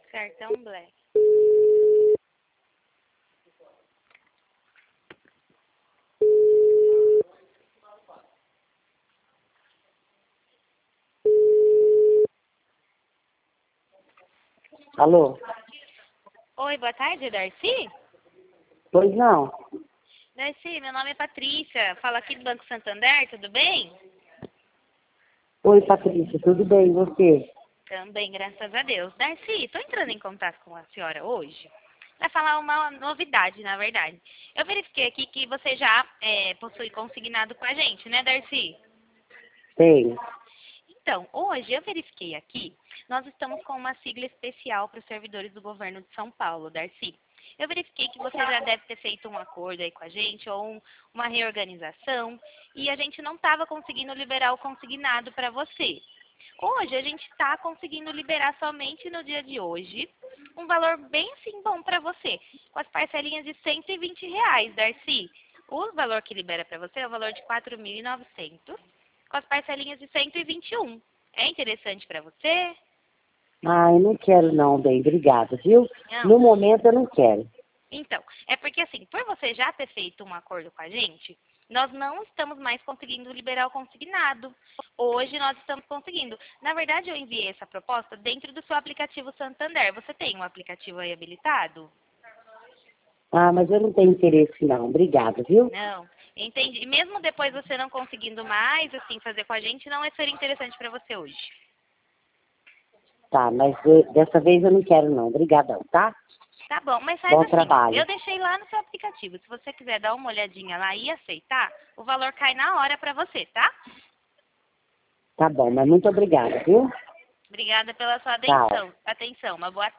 Cartão Black. Alô? Oi, boa tarde, Darcy? Pois não. Darcy, meu nome é Patrícia. Falo aqui do Banco Santander, tudo bem? Oi, Patrícia, tudo bem, e você? Também, graças a Deus. Darcy, estou entrando em contato com a senhora hoje para falar uma novidade, na verdade. Eu verifiquei aqui que você já possui consignado com a gente, né, Darcy? Tenho. Então, hoje eu verifiquei aqui, nós estamos com uma sigla especial para os servidores do governo de São Paulo, Darcy. Eu verifiquei que você já deve ter feito um acordo aí com a gente, ou uma reorganização, e a gente não estava conseguindo liberar o consignado para você. Hoje a gente está conseguindo liberar somente no dia de hoje um valor bem assim bom para você, com as parcelinhas de R$ 120, Darcy. O valor que libera para você é o valor de 4.900, com as parcelinhas de 121. É interessante para você? Ah, eu não quero não, bem, obrigada, viu? Não? No momento eu não quero. Então, é porque assim, por você já ter feito um acordo com a gente, nós não estamos mais conseguindo liberar o consignado. Hoje nós estamos conseguindo. Na verdade, eu enviei essa proposta dentro do seu aplicativo Santander. Você tem um aplicativo aí habilitado? Ah, mas eu não tenho interesse não, obrigada, viu? Não. Entendi. E mesmo depois você não conseguindo mais, assim, fazer com a gente, não é ser interessante para você hoje. Tá, mas dessa vez eu não quero não, obrigadão, tá? Tá bom, mas faz Bom assim, ó. trabalho. Eu deixei lá no seu aplicativo. Se você quiser dar uma olhadinha lá e aceitar, o valor cai na hora para você, tá? Tá bom, mas muito obrigada, viu? Obrigada pela sua Tchau. atenção. Uma boa